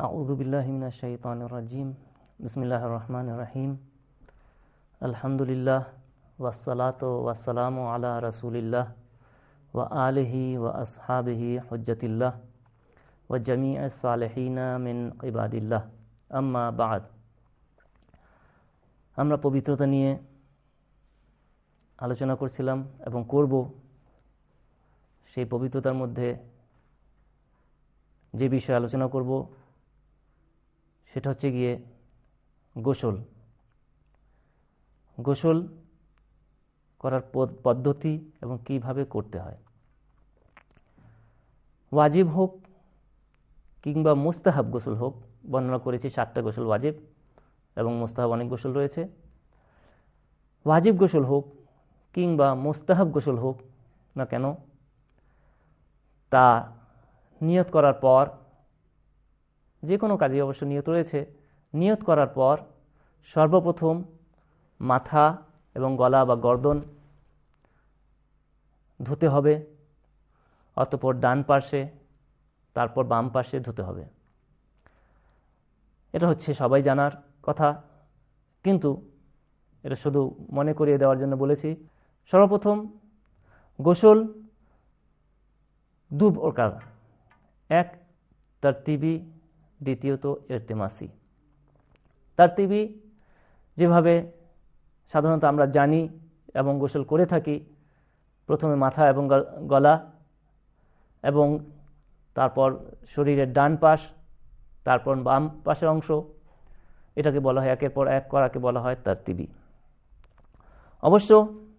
আউযু বিল্লাহি মিনাশ শাইতানির রাজিম। বিসমিল্লাহির রহমানির রহিম। আলহামদুলিল্লাহ ওয়াসসালাতু ওয়াসসালামু আলা রাসূলিল্লাহ ওয়া আলিহি ওয়া আসহাবিহি হুজ্জাতিল্লাহ ওয়া জামিআস সালিহিনা মিন ইবাদিল্লাহ, আম্মা বা'দ। আমরা পবিত্রতা নিয়ে আলোচনা করছিলাম এবং করব। সেই পবিত্রতার মধ্যে যে বিষয়ে আলোচনা করব সেটা হচ্ছে গিয়ে গোসল। গোসল করার পদ্ধতি এবং কিভাবে করতে হয়। ওয়াজিব হোক কিংবা মুস্তাহাব গোসল হোক, বর্ণনা করেছি 7টা গোসল ওয়াজিব এবং মুস্তাহাব অনেক গোসল রয়েছে। ওয়াজিব গোসল হোক কিংবা মুস্তাহাব গোসল হোক না কেন, তা নিয়ত করার পর, যে কোনো কাজে অবশ্য নিয়ত রয়েছে, নিয়ত করার পর সর্বপ্রথম মাথা এবং গলা বা গর্দন ধুতে হবে, অতঃপর ডান পাশে, তারপর বাম পাশে ধুতে হবে। এটা হচ্ছে সবাই জানার কথা, কিন্তু এটা শুধু মনে করিয়ে দেওয়ার জন্য বলেছি। সর্বপ্রথম গোসল দু প্রকার, এক তারতিবি, দ্বিতীয়ত ইরতিমাসি। তারতিবি যেভাবে সাধারণত আমরা জানি এবং গোসল করে থাকি, প্রথমে মাথা এবং গলা এবং তারপর শরীরের ডান পাশ, তারপর বাম পাশের অংশ, এটাকে বলা হয় একের পর এক করাকে বলা হয় তারতিবি। অবশ্য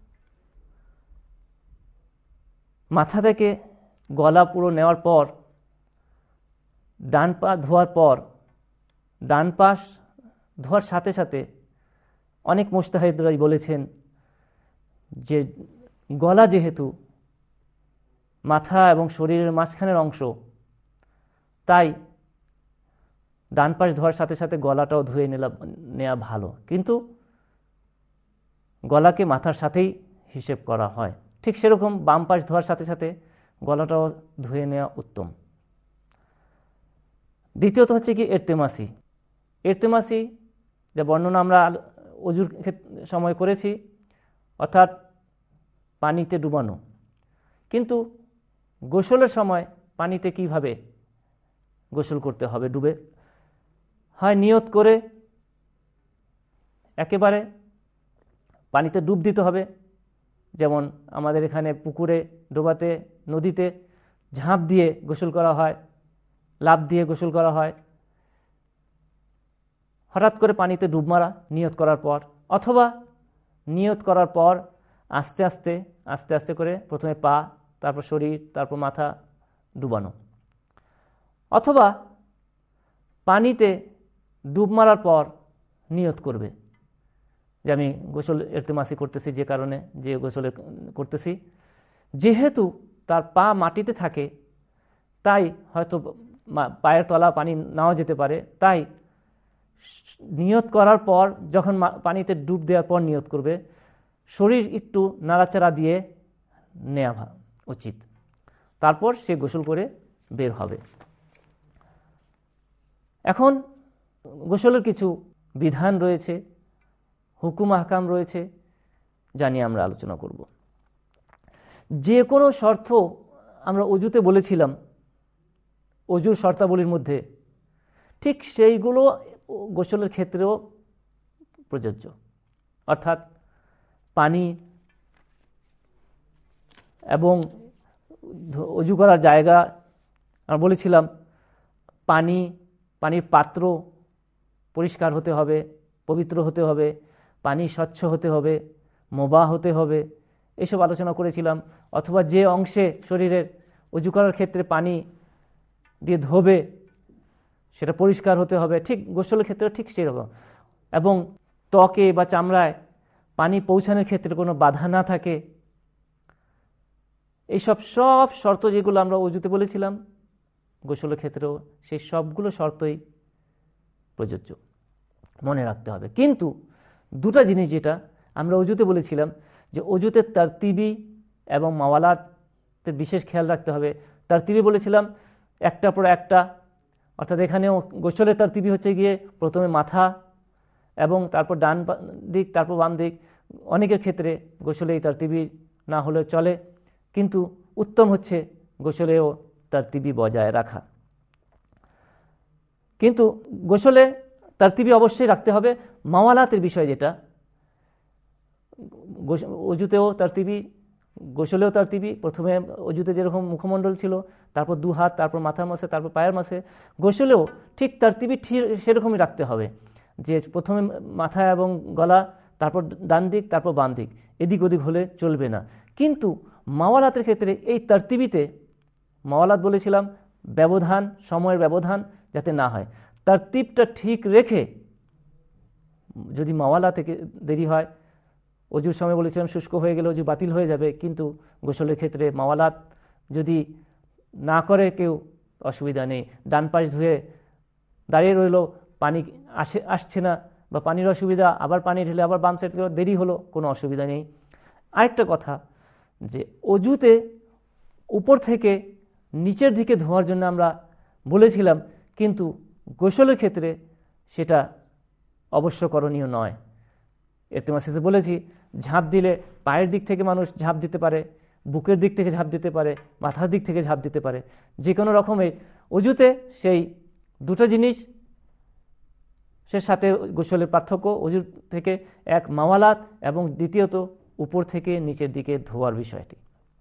মাথা থেকে গলা পুরো নেওয়ার পর, ডান পা ধোয়ার পর, ডান পাশ ধোয়ার সাথে সাথে অনেক মুজতাহিদরাই বলেছেন যে গলা যেহেতু মাথা এবং শরীরের মাঝখানের অংশ, তাই ডান পাশ ধোয়ার সাথে সাথে গলাটাও ধুয়ে নেওয়া ভালো, কিন্তু গলাকে মাথার সাথেই হিসেব করা হয়। ঠিক সেরকম বাম পাশ ধোয়ার সাথে সাথে গলাটাও ধুয়ে নেওয়া উত্তম। দ্বিতীয়ত হচ্ছে কি ইরতিমাসি। ইরতিমাসি যে বর্ণনা আমরা ওযুর সময় করেছি, অর্থাৎ পানিতে ডুবানো। কিন্তু গোসলের সময় পানিতে কিভাবে গোসল করতে হবে? ডুবে হয় নিয়ত করে একেবারে পানিতে ডুব দিতে হবে, যেমন আমাদের এখানে পুকুরে, ডোবাতে, নদীতে ঝাঁপ দিয়ে গোসল করা হয়, লাফ দিয়ে গোসল করা হয়। হঠাৎ করে পানিতে ডুব মারা নিয়ত করার পর, অথবা নিয়ত করার পর আস্তে আস্তে আস্তে আস্তে করে প্রথমে পা, তারপর শরীর, তারপর মাথা ডুবানো। অথবা পানিতে ডুব মারার পর নিয়ত করবে যে আমি গোসল ইরতিমাসি করতেছি, যে কারণে যে গোসল করতেছি। যেহেতু তার পা মাটিতে থাকে, তাই হয়তো পায়ের তলা পানি নাও যেতে পারে, তাই নিয়ত করার পর, যখন পানিতে ডুব দেওয়ার পর নিয়ত করবে, শরীর একটু নাড়াচাড়া দিয়ে নেওয়া উচিত। তারপর সে গোসল করে বের হবে। এখন গোসলের কিছু বিধান রয়েছে, হুকুম আহকাম রয়েছে, যা নিয়ে আমরা আলোচনা করব। যে কোনো শর্ত আমরা অজুতে বলেছিলাম, অজুর শর্তাবলীর মধ্যে, ঠিক সেইগুলো গোসলের ক্ষেত্রেও প্রযোজ্য। অর্থাৎ পানি এবং অজু করার জায়গা আমরা বলেছিলাম, পানির পাত্র পরিষ্কার হতে হবে, পবিত্র হতে হবে, পানি স্বচ্ছ হতে হবে, মোবাহ হতে হবে, এসব আলোচনা করেছিলাম। অথবা যে অংশে শরীরের অজু করার ক্ষেত্রে পানি দিয়ে ধোবে সেটা পরিষ্কার হতে হবে, ঠিক গোসলের ক্ষেত্রে ঠিক সেরকম। এবং ত্বকে বা চামড়ায় পানি পৌঁছানোর ক্ষেত্রে কোনো বাধা না থাকে, এইসব সব শর্ত যেগুলো আমরা অজুতে বলেছিলাম, গোসলের ক্ষেত্রেও সেই সবগুলো শর্তই প্রযোজ্য, মনে রাখতে হবে। কিন্তু দুটা জিনিস যেটা আমরা অজুতে বলেছিলাম, যে অজুতে তারতিবি এবং মাওয়ালাতের বিশেষ খেয়াল রাখতে হবে। তারতিবি বলেছিলাম একটার পর একটা অর্থাৎ এখানেও গোসলের তারতিবি হচ্ছে গিয়ে প্রথমে মাথা এবং তারপর ডান দিক, তারপর বাম দিক। অনেকের ক্ষেত্রে গোসলে এই তারতিবি না হলে চলে, কিন্তু উত্তম হচ্ছে গোসলেও তারতিবি বজায় রাখা। কিন্তু গোসলে তারতিবি অবশ্যই রাখতে হবে। মাওয়ালাতের বিষয় যেটা, অজুতেও তারতিবি, গোসলেও তারতিবি। প্রথমে অজুতে যেরকম মুখমণ্ডল ছিল, তারপর 2 হাত, তারপর মাথার মাসে, তারপর পায়ের মাসে, গোসলেও ঠিক তারতিবি ঠিক সেরকমই রাখতে হবে, যে প্রথমে মাথা এবং গলা, তারপর ডান দিক, তারপর বাম দিক, এদিক ওদিক হলে চলবে না। কিন্তু মাওয়ালাতের ক্ষেত্রে এই তারতিবিতে, মাওয়ালাত বলেছিলাম ব্যবধান, সময়ের ব্যবধান যাতে না হয়, তারতিবটা ঠিক রেখে যদি মাওয়ালা থেকে দেরি হয়, অজুর সময় বলেছিলাম শুষ্ক হয়ে গেলে অজু বাতিল হয়ে যাবে, কিন্তু গোসলের ক্ষেত্রে মাওয়ালাত যদি না করে কেউ অসুবিধা নেই। ডান পাশ ধুয়ে দাঁড়িয়ে রইল, পানি আসছে না বা পানির অসুবিধা, আবার পানি ঢেলে আবার বাম সাইড দেরি হলো, কোনো অসুবিধা নেই। আরেকটা কথা, যে অজুতে উপর থেকে নিচের দিকে ধোয়ার জন্য আমরা বলেছিলাম, কিন্তু গোসলের ক্ষেত্রে সেটা অবশ্য করণীয় নয়। ইলতেমাস শেষে বলেছি, ঝাঁপ দিলে পায়ের দিক থেকে মানুষ ঝাঁপ দিতে পারে, বুকের দিক থেকে ঝাঁপ দিতে পারে, মাথার দিক থেকে ঝাঁপ দিতে পারে, যে কোনো রকমের। অজুতে সেই দুটো জিনিস সে সাথে গোসলের পার্থক্য, অজুর থেকে এক মাওয়ালাত এবং দ্বিতীয়ত উপর থেকে নিচের দিকে ধোয়ার বিষয়টি।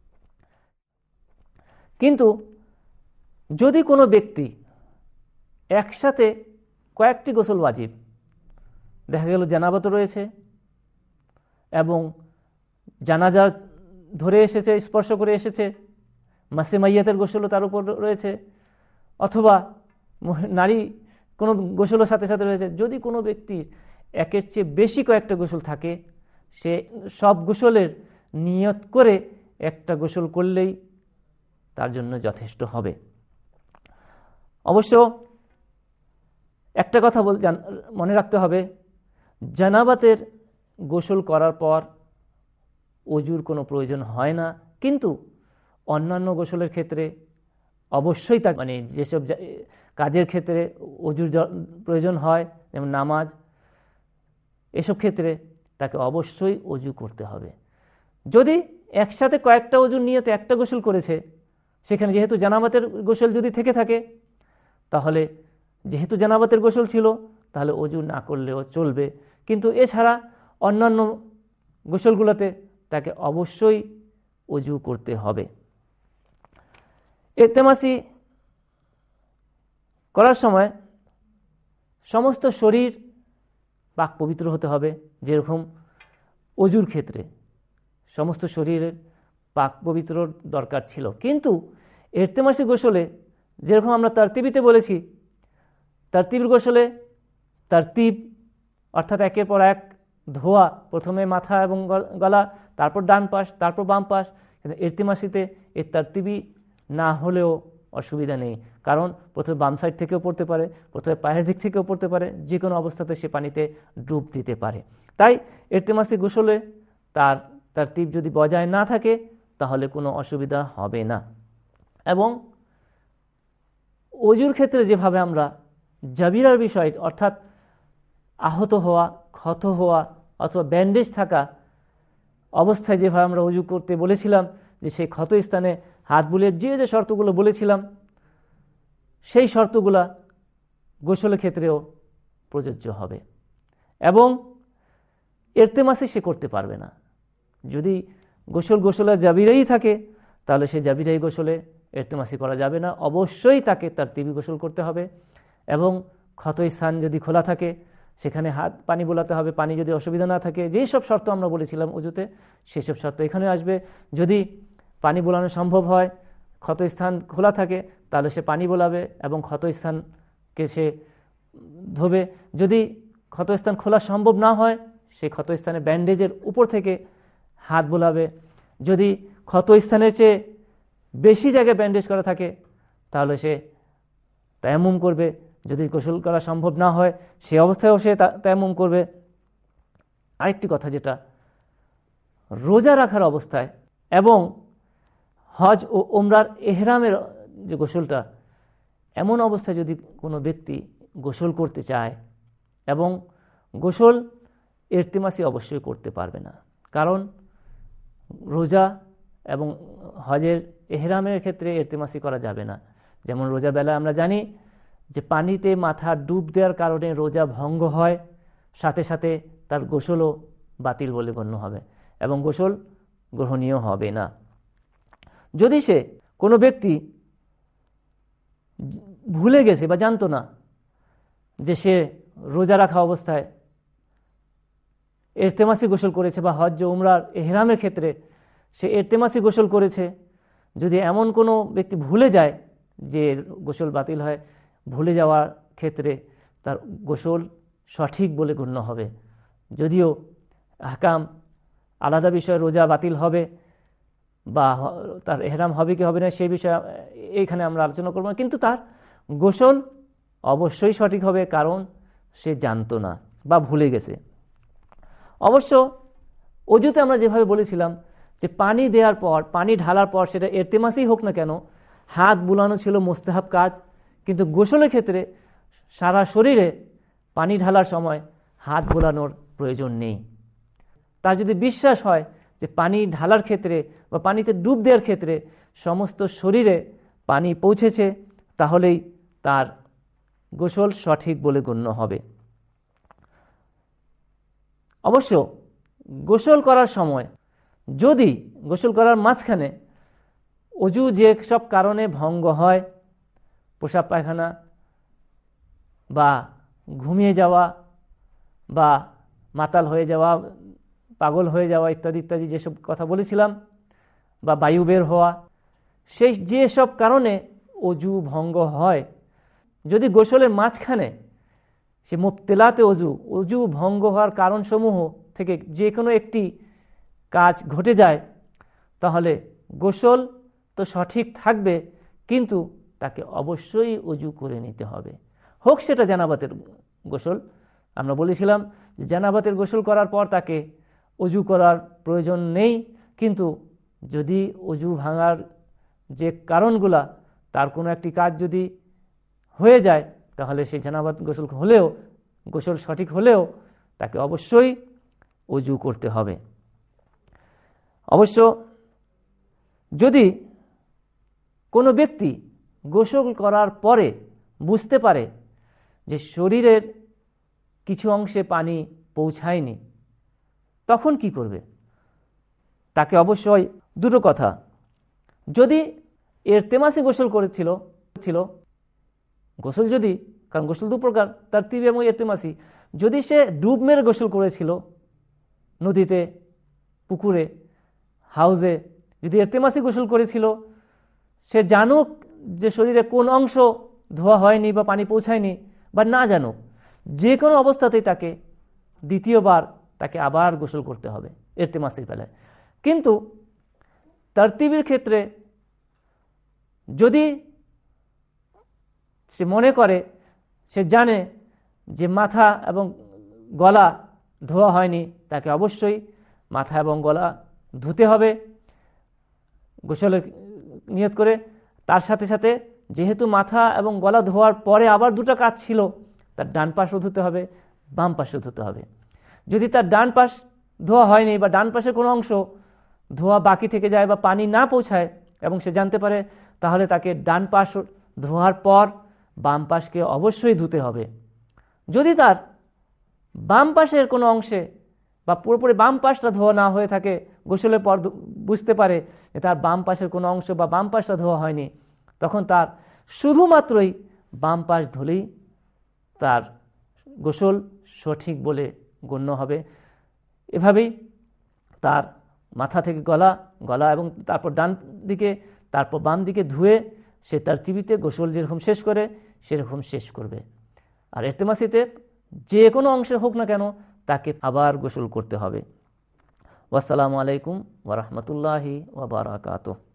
কিন্তু যদি কোনো ব্যক্তি একসাথে কয়েকটি গোসল ওয়াজিব, দেখা গেল জানাবাত রয়েছে এবং জানাজার ধরে এসেছে, স্পর্শ করে এসেছে, মাসে মাইয়াতের গোসলও তার উপর রয়েছে, অথবা নারী কোনো গোসলের সাথে সাথে রয়েছে, যদি কোনো ব্যক্তির একের চেয়ে বেশি কয়েকটা গোসল থাকে, সে সব গোসলের নিয়ত করে একটা গোসল করলেই তার জন্য যথেষ্ট হবে। অবশ্য একটা কথা মনে রাখতে হবে, জানাবাতের গোসল করার পর অজুর কোনো প্রয়োজন হয় না, কিন্তু অন্যান্য গোসলের ক্ষেত্রে অবশ্যই তা, মানে যেসব কাজের ক্ষেত্রে অজুর প্রয়োজন হয়, যেমন নামাজ, এসব ক্ষেত্রে তাকে অবশ্যই অজু করতে হবে। যদি একসাথে কয়েকটা অজুর নিয়তে একটা গোসল করেছে, সেখানে যেহেতু জানাবাতের গোসল যদি থেকে থাকে, তাহলে যেহেতু জানাবাতের গোসল ছিল, তাহলে অজু না করলেও চলবে। কিন্তু এছাড়া অন্যান্য গোসলগুলোতে তাকে অবশ্যই অজু করতে হবে। ইলতেমাসি করার সময় সমস্ত শরীর পাক পবিত্র হতে হবে, যেরকম অজুর ক্ষেত্রে সমস্ত শরীরের পাক পবিত্র দরকার ছিল। কিন্তু ইলতেমাসি গোসলে যেরকম আমরা তারতিবিতে বলেছি, তারতিব গোসলে তারতিব অর্থাৎ একের পর এক ধোয়া, প্রথমে মাথা এবং গলা, তারপর ডান পাশ, তারপর বাম পাশ। কিন্তু ইলতেমাসিতে এই তারতিবি না হলেও অসুবিধা নেই, কারণ প্রথমে বাম সাইড থেকেও পড়তে পারে, প্রথমে পায়ের দিক থেকেও পড়তে পারে, যে কোনো অবস্থাতে সে পানিতে ডুব দিতে পারে। তাই ইলতেমাসি গোসলে তার তারতিব যদি বজায় না থাকে, তাহলে কোনো অসুবিধা হবে না। এবং অজুর ক্ষেত্রে যেভাবে আমরা জাবিরার বিষয়, অর্থাৎ আহত হওয়া, ক্ষত হওয়া অথবা ব্যান্ডেজ থাকা অবস্থায় যেভাবে আমরা অজু করতে বলেছিলাম, যে সেই ক্ষত স্থানে হাত বুলিয়ে যে শর্তগুলো বলেছিলাম, সেই শর্তগুলা গোসলের ক্ষেত্রেও প্রযোজ্য হবে। এবং ইলতেমাসি সে করতে পারবে না। যদি গোসলের জাবিরাই থাকে, তাহলে সে জাবিরাই গোসলে ইলতেমাসি করা যাবে না, অবশ্যই তাকে তারতিবি গোসল করতে হবে। এবং ক্ষত স্থান যদি খোলা থাকে, সেখানে হাত পানি বোলাতে হবে, পানি যদি অসুবিধা না থাকে, যেই সব শর্ত আমরা বলেছিলাম অজুতে, সেসব শর্ত এখানে আসবে। যদি পানি বোলানো সম্ভব হয়, ক্ষত স্থান খোলা থাকে, তাহলে সে পানি বোলাবে এবং ক্ষত স্থানকে সে ধোবে। যদি ক্ষত স্থান খোলা সম্ভব না হয়, সেই ক্ষত স্থানে ব্যান্ডেজের উপর থেকে হাত বোলাবে। যদি ক্ষত স্থানের চেয়ে বেশি জায়গায় ব্যান্ডেজ করা থাকে, তাহলে সে তায়াম্মুম করবে। যদি গোসল করা সম্ভব না হয়, সে অবস্থায়ও সে তায়াম্মুম করবে। আরেকটি কথা, যেটা রোজা রাখার অবস্থায় এবং হজ ও উমরার এহরামের যে গোসলটা, এমন অবস্থায় যদি কোনো ব্যক্তি গোসল করতে চায়, এবং গোসল ইলতিমাসি অবশ্যই করতে পারবে না, কারণ রোজা এবং হজের এহরামের ক্ষেত্রে ইলতিমাসি করা যাবে না। যেমন রোজা বেলা আমরা জানি যে পানিতে মাথা ডুব দেওয়ার কারণে রোজা ভঙ্গ হয়, সাথে সাথে তার গোসলও বাতিল বলে গণ্য হবে এবং গোসল গ্রহণীয় হবে না। যদি সে কোনো ব্যক্তি ভুলে গেছে বা জানতো না যে সে রোজা রাখা অবস্থায় ইলতিমাসি গোসল করেছে, বা হজ উমরার এহরামের ক্ষেত্রে সে ইলতিমাসি গোসল করেছে, যদি এমন কোনো ব্যক্তি ভুলে যায় যে গোসল বাতিল হয়, ভুলে যাওয়ার ক্ষেত্রে তার গোসল সঠিক বলে গণ্য হবে। যদিও আহকাম আলাদা বিষয়, রোজা বাতিল হবে বা তার এহরাম হবে কি হবে না সেই বিষয়ে এইখানে আমরা আলোচনা করব না, কিন্তু তার গোসল অবশ্যই সঠিক হবে, কারণ সে জানতো না বা ভুলে গেছে। অবশ্য অজুতে আমরা যেভাবে বলেছিলাম যে পানি দেওয়ার পর, পানি ঢালার পর, সেটা ইলতিমাসই হোক না কেন, হাত বুলানো ছিল মুস্তাহাব কাজ, কিন্তু গোসলের ক্ষেত্রে সারা শরীরে পানি ঢালার সময় হাত বুলানোর প্রয়োজন নেই। তার যদি বিশ্বাস হয় যে পানি ঢালার ক্ষেত্রে বা পানিতে ডুব দেওয়ার ক্ষেত্রে সমস্ত শরীরে পানি পৌঁছেছে, তাহলেই তার গোসল সঠিক বলে গণ্য হবে। অবশ্য গোসল করার সময় যদি গোসল করার মাঝখানে অজু যে সব কারণে ভঙ্গ হয়, পেশাব পায়খানা বা ঘুমিয়ে যাওয়া বা মাতাল হয়ে যাওয়া, পাগল হয়ে যাওয়া ইত্যাদি ইত্যাদি যেসব কথা বলেছিলাম, বা বায়ু বের হওয়া, সেই যেসব কারণে অজু ভঙ্গ হয়, যদি গোসলের মাঝখানে সে মুবতেলাতে অজু ভঙ্গ হওয়ার কারণসমূহ থেকে যে কোনো একটি কাজ ঘটে যায়, তাহলে গোসল তো সঠিক থাকবে, কিন্তু তাকে অবশ্যই অজু করে নিতে হবে। হোক সেটা জানাবাতের গোসল, আমরা বলেছিলাম যে জানাবাতের গোসল করার পর তাকে অজু করার প্রয়োজন নেই, কিন্তু যদি অজু ভাঙার যে কারণগুলা, তার কোনো একটি কাজ যদি হয়ে যায়, তাহলে সেই জানাবাত গোসল সঠিক হলেও তাকে অবশ্যই অজু করতে হবে। অবশ্য যদি কোনো ব্যক্তি গোসল করার পরে বুঝতে পারে যে শরীরের কিছু অংশে পানি পৌঁছায়নি, তখন কি করবে? তাকে অবশ্যই দুটো কথা, যদি ইলতিমাসি গোসল করেছিল, গোসল যদি, কারণ গোসল দু প্রকার, তারতিবি এবং ইলতিমাসি, যদি সে ডুব মেরে গোসল করেছিল নদীতে, পুকুরে, হাউজে, যদি ইলতিমাসি গোসল করেছিল, সে জানুক যে শরীরে কোন অংশ ধোয়া হয়নি বা পানি পৌঁছায়নি, বা না জানুক, যে কোনো অবস্থাতেই তাকে দ্বিতীয়বার তাকে আবার গোসল করতে হবে ইলতিমাসির বেলায়। কিন্তু তারতিবির ক্ষেত্রে যদি সে মনে করে, সে জানে যে মাথা এবং গলা ধোয়া হয়নি, তাকে অবশ্যই মাথা এবং গলা ধুতে হবে গোসলের নিয়ত করে। তার সাথে সাথে যেহেতু মাথা এবং গলা ধোয়ার পরে আবার দুটো কাজ ছিল, তার ডান পাশও ধুতে হবে, বাম পাশও ধুতে হবে। যদি তার ডান পাশ ধোয়া হয়নি বা ডান পাশের কোনো অংশ ধোয়া বাকি থেকে যায় বা পানি না পৌঁছায় এবং সে জানতে পারে, তাহলে তাকে ডান পাশ ধোয়ার পর বাম পাশকে অবশ্যই ধুতে হবে। যদি তার বাম পাশের কোনো অংশে বা পুরোপুরি বাম পাশটা ধোয়া না হয়ে থাকে, গোসলের পর বুঝতে পারে যে তার বাম পাশের কোনো অংশ বা বাম পাশটা ধোয়া হয়নি, তখন তার শুধুমাত্রই বাম পাশ ধুলেই তার গোসল সঠিক বলে গণ্য হবে। এভাবেই তার মাথা থেকে গলা এবং তারপর ডান দিকে, তারপর বাম দিকে ধুয়ে সে তার তিবিতে গোসল যেরকম শেষ করে সেরকম শেষ করবে। আর ইলতিমাসিতে যে কোনো অংশে হোক না কেন তাকে আবার গোসল করতে হবে। ওয়াসসালামু আলাইকুম ওয়া রাহমাতুল্লাহি ওয়া বারাকাতুহু।